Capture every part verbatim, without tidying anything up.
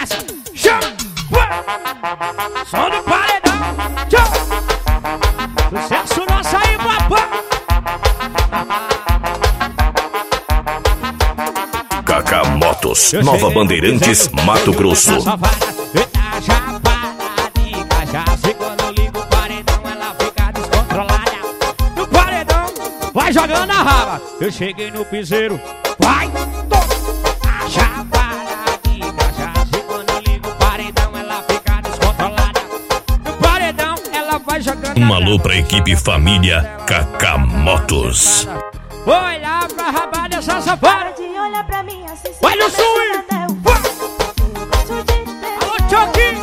desce, chama, som do paredão, tchau. Sucesso nosso aí, papai. Kaká Motos, Nova Bandeirantes, Mato Grosso. Vai jogando a raba. Eu cheguei no piseiro. Vai, a chapada de cachaça. E quando eu ligo o paredão, ela fica descontrolada. No paredão, ela vai jogando. Um alô pra equipe família Kaká Motos. Olha pra raba dessa safada. Olha pra mim assim. Olha o swing. Alô, Choque.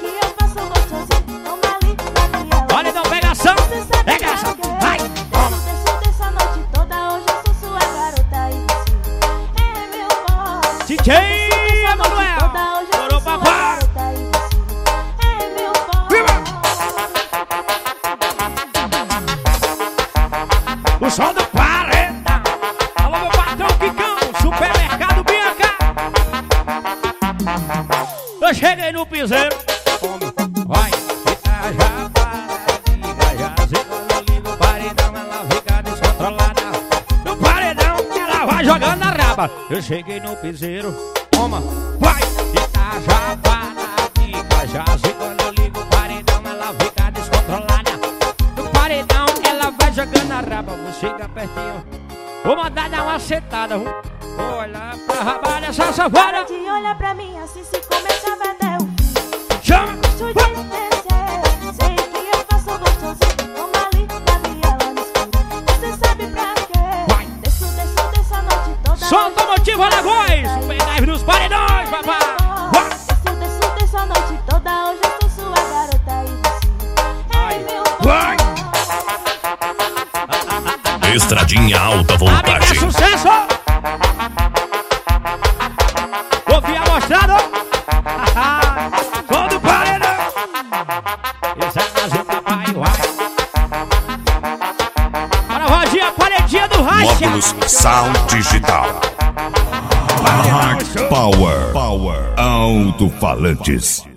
Paredão, pegação. Pegação. Vai. D J Emanuel, chorou papai. O som do paredão. Alô, meu patrão Quicão, supermercado Bianca. Eu cheguei no piseiro. Vai. Já para, já sei quando eu ligo o paredão, ela fica descontrolada. No paredão, ela vai jogando na raba. Eu cheguei no piseiro, toma, vai! Itajapada de cachaça. E quando eu ligo o paredão, ela fica descontrolada. No paredão, ela vai jogando na raba. Vou chegar pertinho, vou mandar dar uma setada. Vou olhar pra raba dessa safada. Olha pra mim assim, se começar vai dar o chama! Sei que eu faço gostosinho, toma ali, pra mim ela me escura. Você sabe pra quê? Vai! Desço, desço, desço a noite toda. Solta o motivo na voz! O pendrive dos paredões, papai! Desço, desço, desço a noite toda. Hoje eu sou sua garota e você é meu vai! Estradinha alta Amiga, voltagem. sucesso! Ouvi amostrado! Som do paredão! Esse é mais um papai, uai! Para a rodinha, paredinha do racha! Módulos Sound Digital. Power. Power. Alto-falantes.